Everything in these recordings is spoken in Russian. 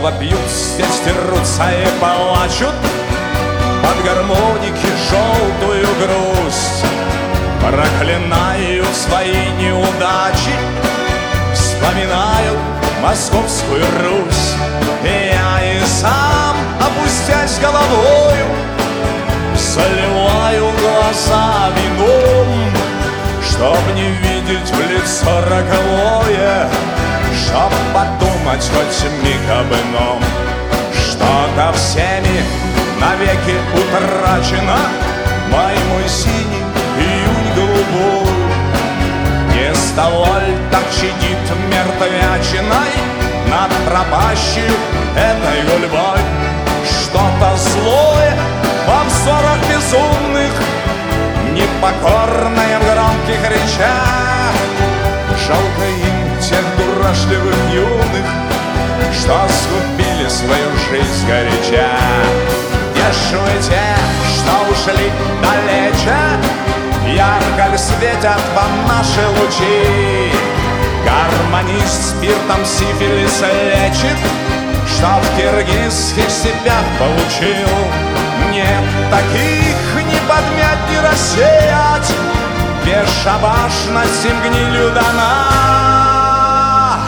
снова пьют, здесь дерутся и плачут под гармоники желтую грусть. Проклинают свои неудачи, вспоминают Московскую Русь. И я и сам, опустясь головою, заливаю глаза вином, чтоб не видеть в лицо роковое, чтоб подумать хоть миг об ином. Что-то всеми навеки утрачено, май мой синий, июнь голубой. Не с того ль так чадит мертвячиной над пропащей этой гульбой? Что-то злое во взорах безумных, непокорное в громких речах. Жалко им тех дурашливых юных, что сгубили свою жизнь горяча. Где ж вы те, что ушли далече? Ярко ль светят вам наши лучи? Гармонист спиртом сифилис лечит, что в киргизских степях получил. Нет, таких не подмять, не рассеять, бесшабашность им гнилью дана.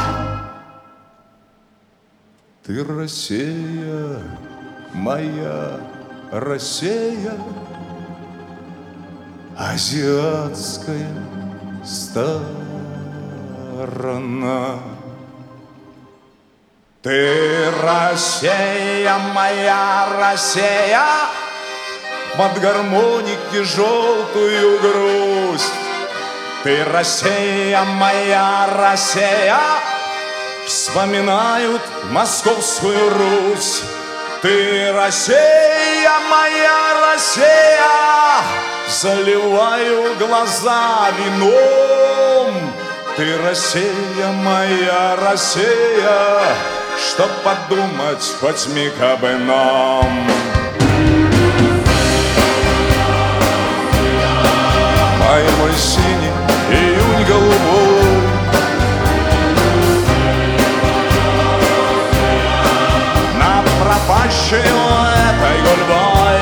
Ты Россия, моя Россия, азиатская сторона. Ты Россия, моя Россия, под гармоники желтую грусть. Ты Россия, моя Россия, вспоминают Московскую Русь. Ты Россия, моя Россия, заливаю глаза вином. Ты Россия, моя Россия, чтоб подумать хоть миг об ином. Май мой синий, июнь голубой. Над пропащей этой гульбой.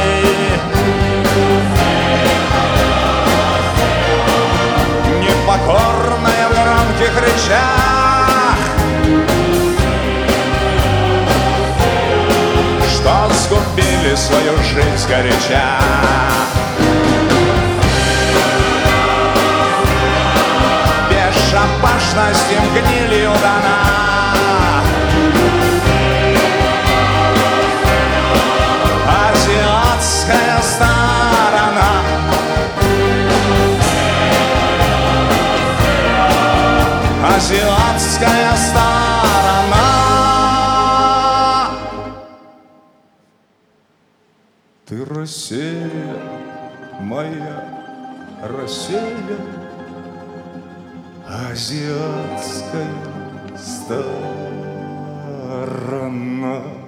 Непокорная в громких речах, что сгубили свою жизнь горяча. Бесшабашность им гнилью дана. Азиатская сторона. Азиатская сторона. Ты Россия, моя Россия, азиатская сторона.